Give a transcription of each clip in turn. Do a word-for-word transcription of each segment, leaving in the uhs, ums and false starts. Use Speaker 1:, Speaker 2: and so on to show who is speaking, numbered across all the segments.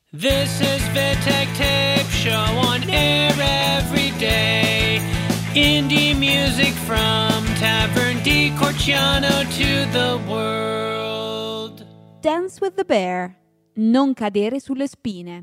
Speaker 1: This is Vittek Tape Show on air every day. Indie music from Tavern di Corciano to the world.
Speaker 2: Dance with the Bear. Non cadere sulle spine.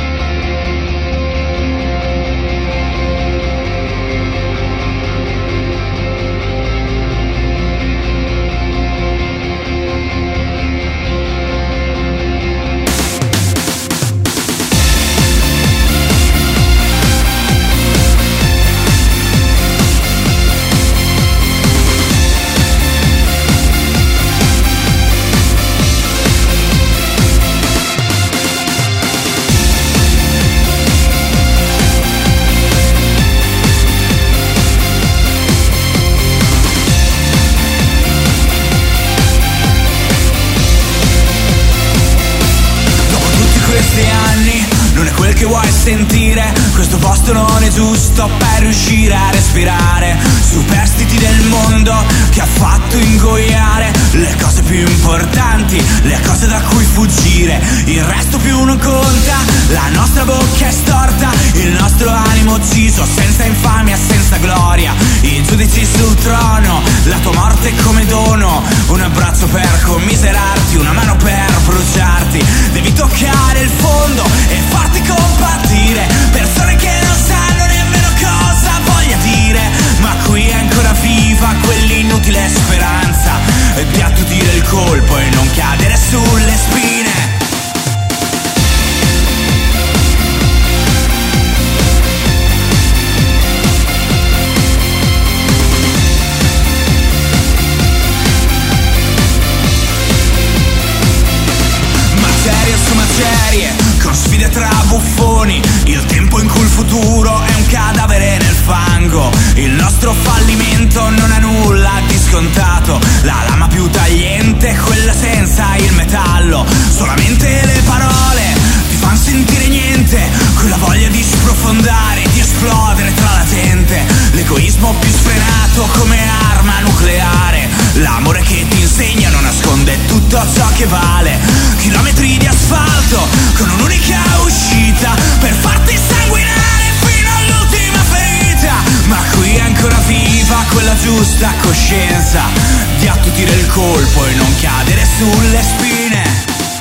Speaker 3: Non è quel che vuoi sentire, questo posto non è giusto per riuscire a respirare. Superstiti del mondo che ha fatto ingoiare le cose più importanti, le cose da cui fuggire. Il resto più non conta, la nostra bocca è storta, il nostro animo ucciso, senza infamia, senza gloria. I giudici sul trono, la tua morte come dono. Un abbraccio per commiserarti, una mano per bruciarti. Devi toccare il fondo e farti compatire. Persone che non sanno nemmeno cosa voglia dire. Ma qui è ancora viva quell'inutile speranza di attutire il colpo e non cadere sulle spine. Materie su materie, con sfide tra buffoni. Il tempo in cui il futuro è un cadavere nel fango. Il nostro fallimento non ha nulla di scontato. La lama più tagliente è quella senza il metallo. Solamente le parole ti fanno sentire niente. Quella voglia di sprofondare, di esplodere tra la gente. L'egoismo più sfrenato come arma nucleare. L'amore che ti insegna non nasconde tutto ciò che vale. Chilometri di asfalto con un'unica uscita per farti sanguinare fino all'ultima ferita. Ma qui è ancora viva quella giusta coscienza di attutire il colpo e non cadere sulle spine.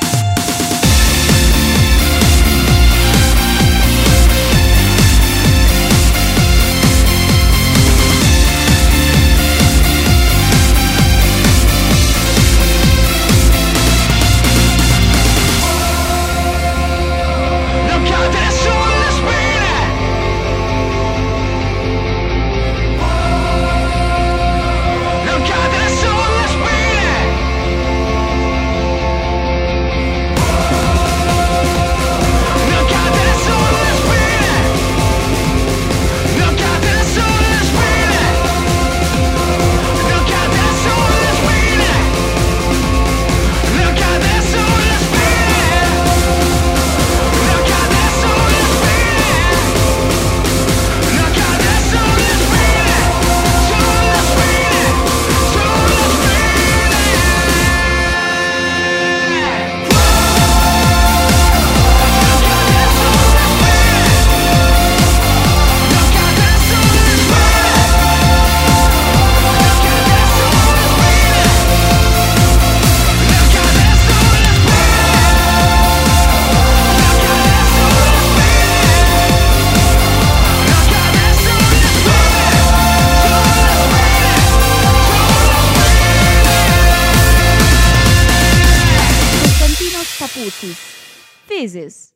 Speaker 2: Physis.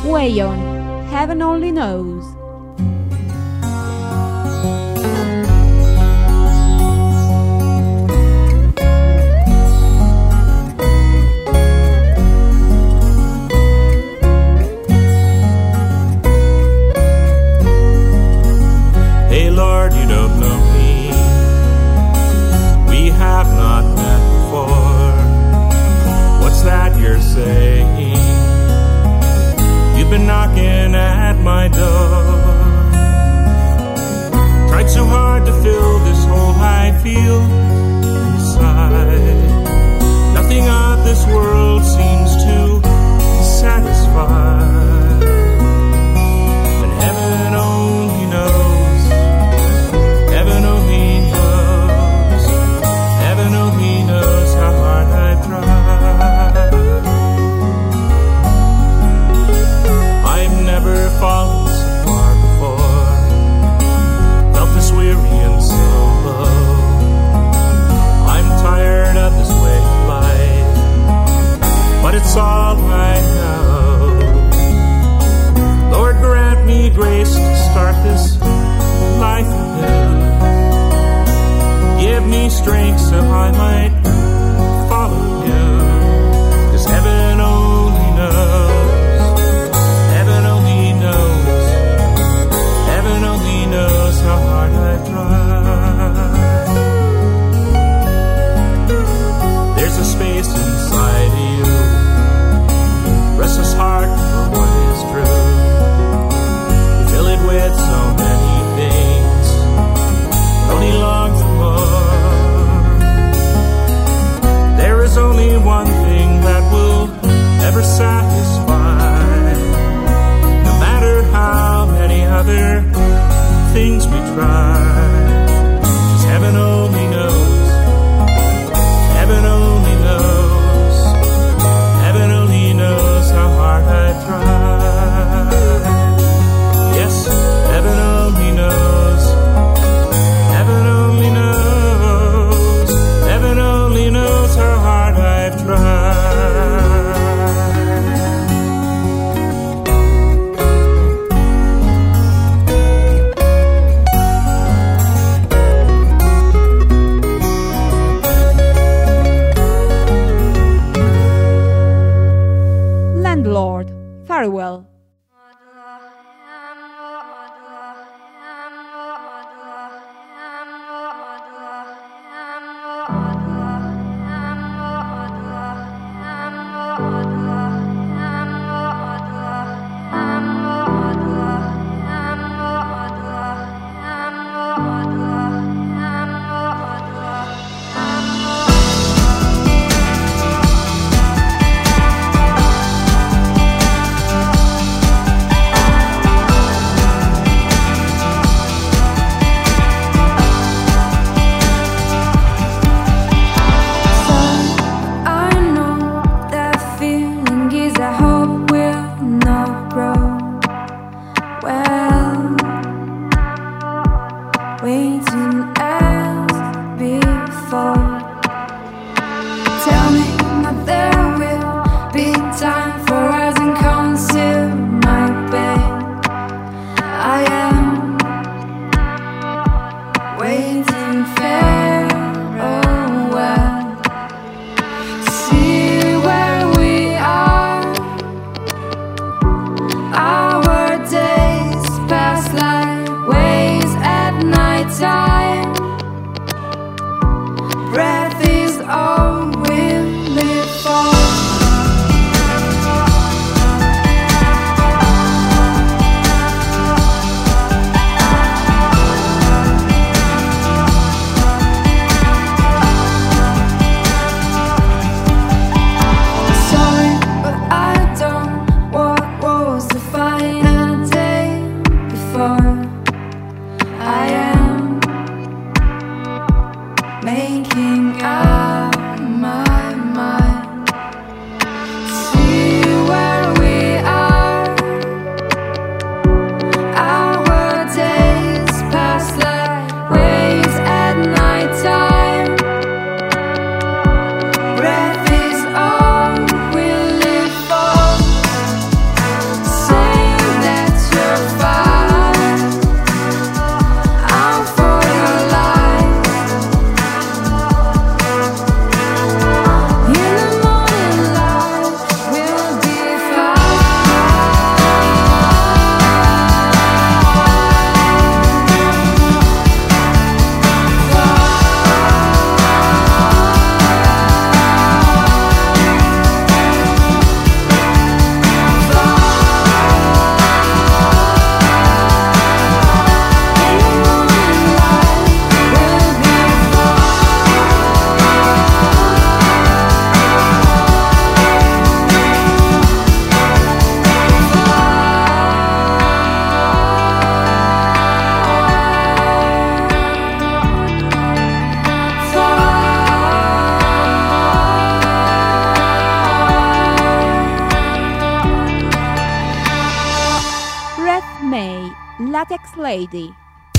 Speaker 2: Way On, Heaven Only Knows.
Speaker 4: Hey Lord, you don't know me. We have not met before. What's that you're saying? You've been knocking at my door. Tried so hard to fill this hole I feel inside. Nothing of this world seems to satisfy. And heaven only knows, heaven only knows, heaven only knows how hard I've tried. I've never fallen so far before, felt this weary and so low. I'm tired of this way of life, but it's all I know. Lord, grant me grace to start this life anew. Give me strength so I might follow you, 'cause heaven only knows, heaven only knows, heaven only knows how hard I've tried. There's a space inside you, restless heart for what is true. You fill it with so many things, only long for more. There is only one thing that will ever satisfy, no matter how many other things we try. 'Cause heaven only knows, heaven only knows, heaven only knows how hard I've tried. Yes, heaven only knows, heaven only knows, heaven only knows how hard I've tried.
Speaker 2: Latex Lady.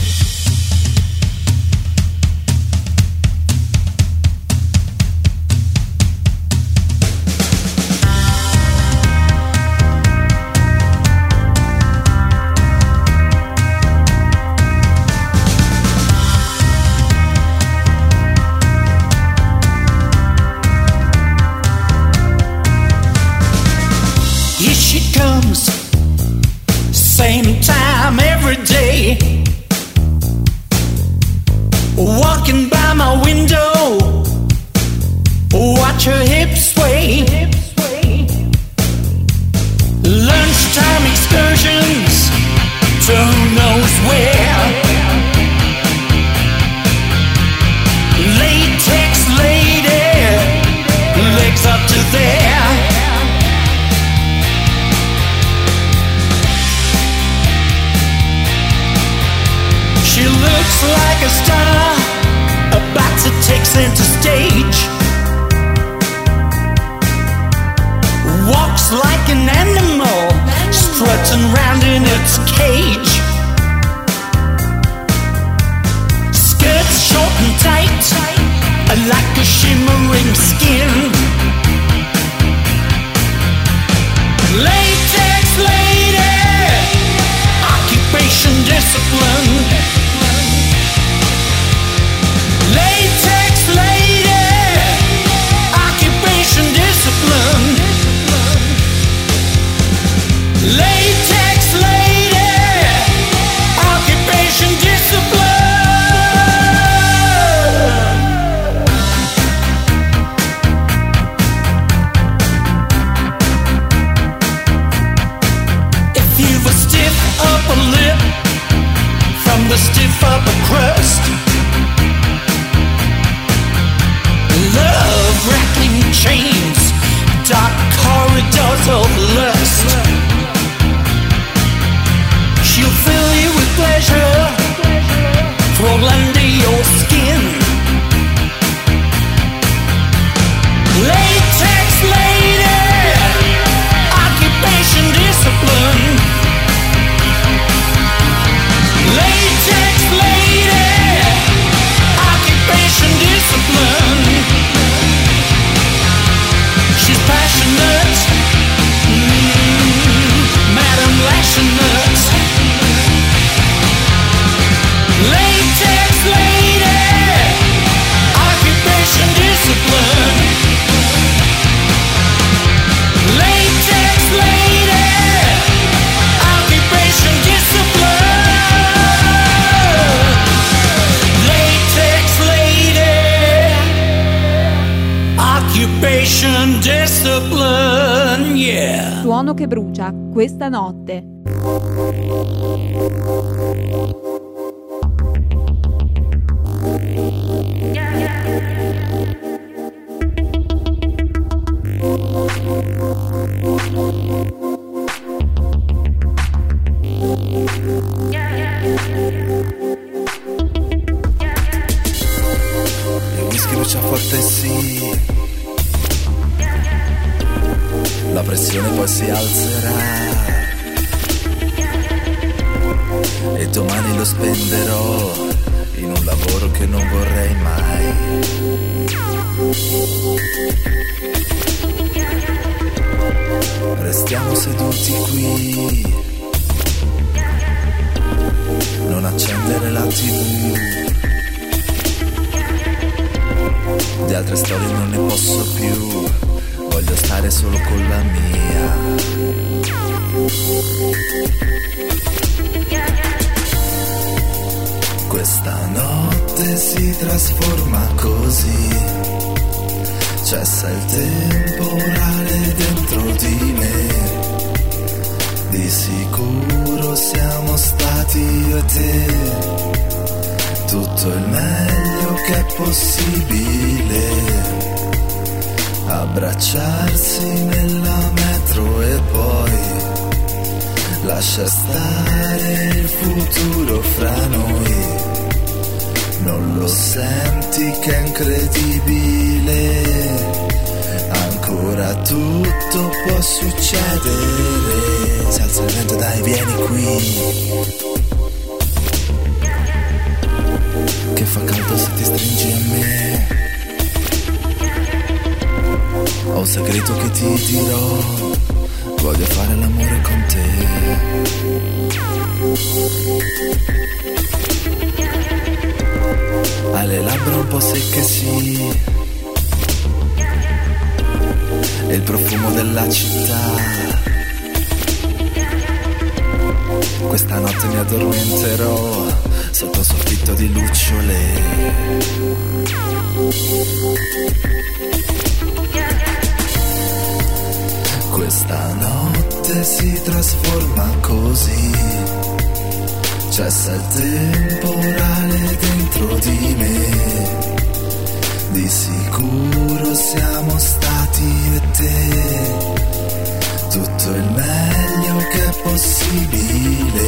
Speaker 5: Same time every day, walking by my window, watch her hips sway. Lunchtime excursions to who knows where. Latex lady, legs up to there. She looks like a star about to take center stage. Walks like an animal, strutting round in its cage. Skirts short and tight, like a shimmering skin. Latex lady, occupation discipline. Latex lady, occupation discipline. Latex lady, occupation discipline. If you've a stiff upper lip from the stiff upper crust, love-wrapping chains, dark corridors of lust. She'll fill you with pleasure, crawl under your skin. Latex lady, occupation discipline. Latex lady, occupation discipline. She's passionate, mm, Madam Lashnut. Latex lady, occupation discipline. Latex lady, occupation discipline. Latex lady, occupation discipline, yeah.
Speaker 2: Suono che brucia questa notte.
Speaker 6: Il whisky brucia forte, sì. La pressione poi si alzerà e domani lo spenderò in un lavoro che non vorrei mai. Restiamo seduti qui, non accendere la tivù. Di altre storie non ne posso più, voglio stare solo con la mia. Questa notte si trasforma così, cessa il temporale dentro di me. Di sicuro siamo stati io e te, tutto il meglio che è possibile. Abbracciarsi nella metro e poi lascia stare il futuro fra noi. Non lo senti che è incredibile? Ancora tutto può succedere. Si alza il vento, dai, vieni qui. che fa caldo se ti stringi a me. Ho un segreto che ti dirò, voglio fare l'amore con te. Hai le labbra un po' secche, sì, e il profumo della città. Questa notte mi addormenterò sotto un soffitto di lucciole. Questa notte si trasforma così, cessa il temporale dentro di me. Di sicuro siamo stati io e te, tutto il meglio che è possibile,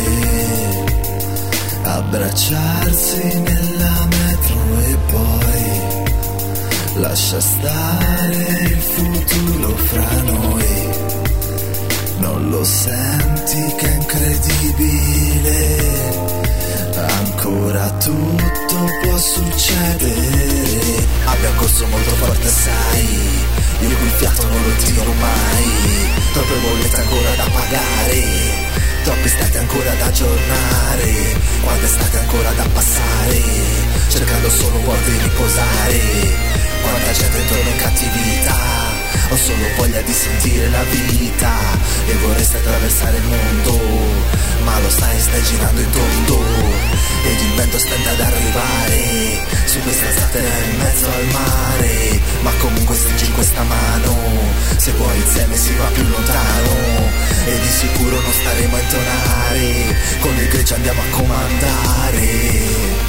Speaker 6: abbracciarsi nella metro e poi lascia stare il futuro fra noi. Non lo senti che è incredibile? Ancora tutto può succedere. Abbiamo corso molto forte, sai, io quel fiato non lo tiro mai. Troppe bollette ancora da pagare, troppi stati ancora da aggiornare, quante estate ancora da passare, cercando solo un po' di riposare. Quanta gente intorno in cattività, ho solo voglia di sentire la vita. E vorresti attraversare il mondo, ma lo sai, stai girando in tondo, ed il vento stenta ad arrivare su questa strada in mezzo al mare. Ma comunque stringi questa mano, se vuoi insieme si va più lontano, e di sicuro non staremo a intonare, con il greggio andiamo a comandare.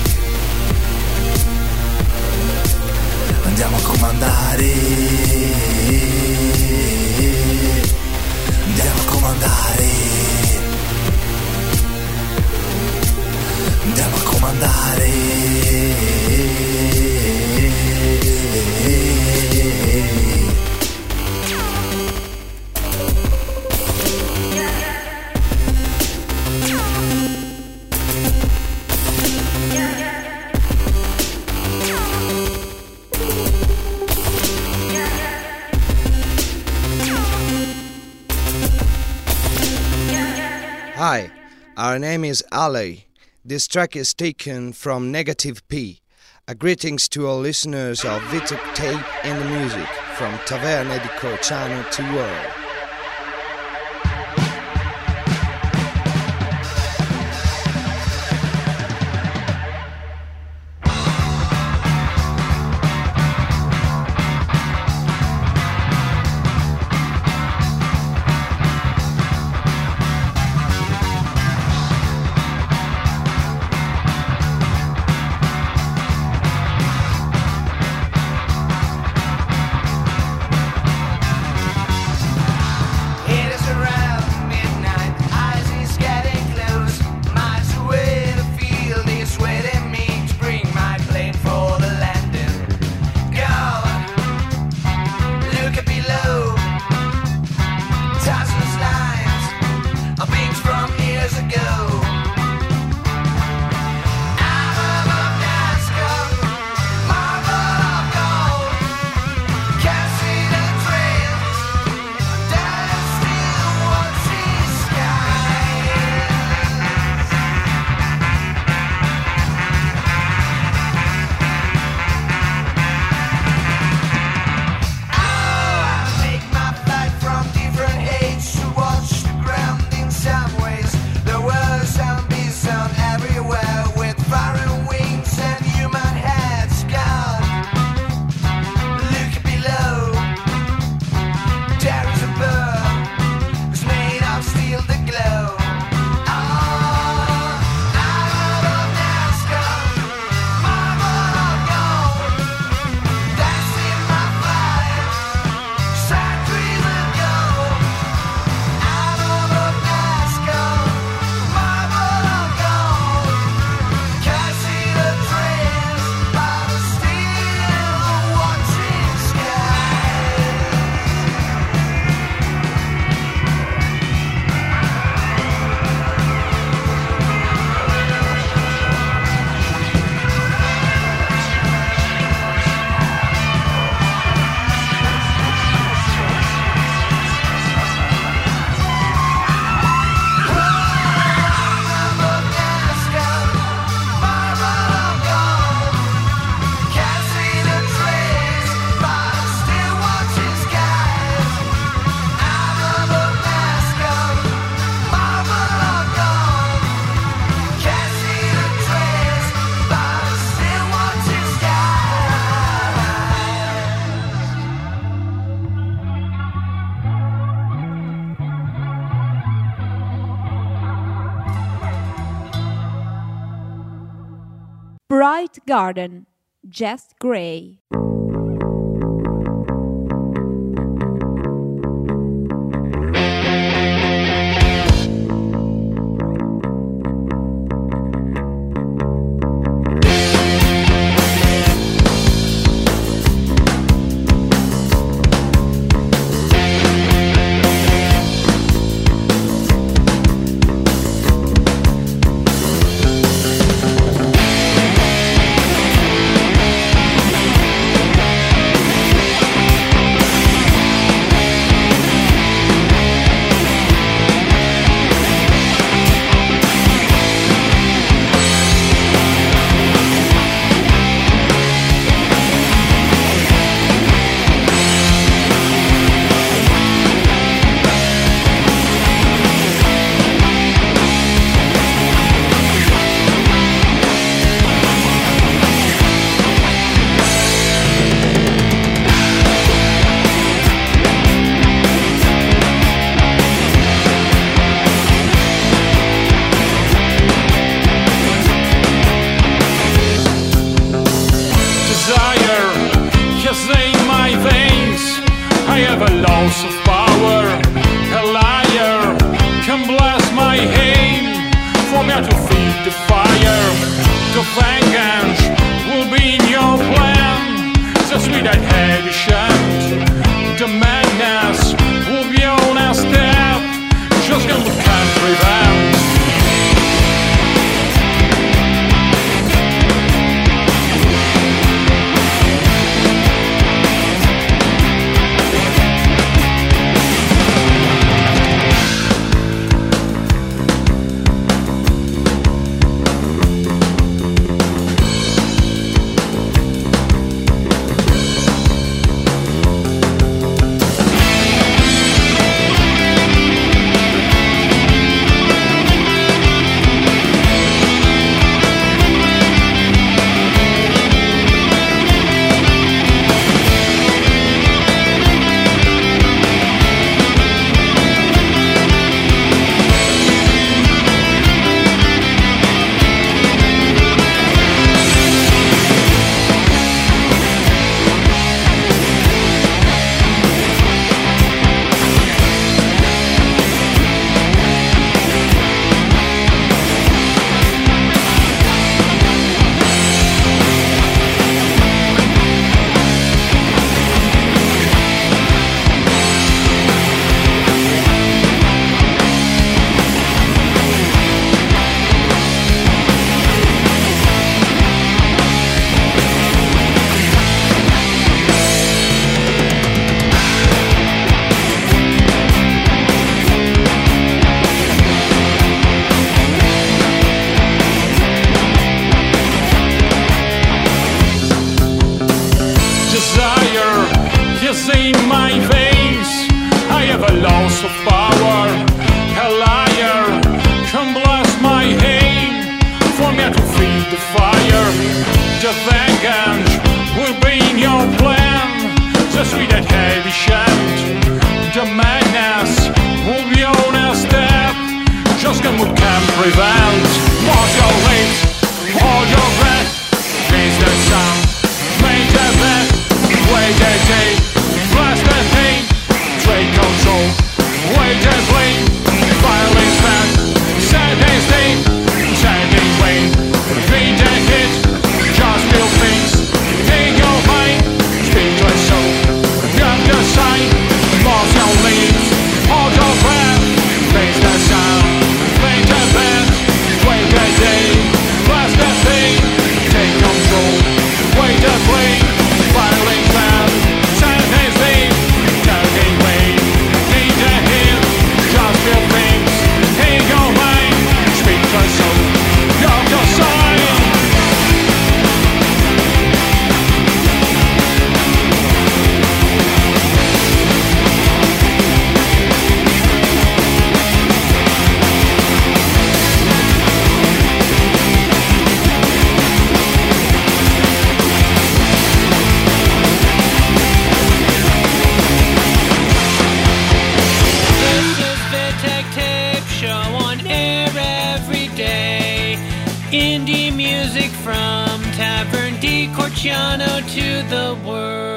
Speaker 6: Andiamo a comandare, andiamo a comandare, andiamo a comandare.
Speaker 7: Hi, our name is Ali. This track is taken from Negative P. A greetings to all listeners of Vitek Tape and the Music from Taverna di Corciano to World.
Speaker 2: Bright Garden, Jess Gray.
Speaker 8: Hold your breath, face the sound, face the bed.
Speaker 1: Corciano to the world.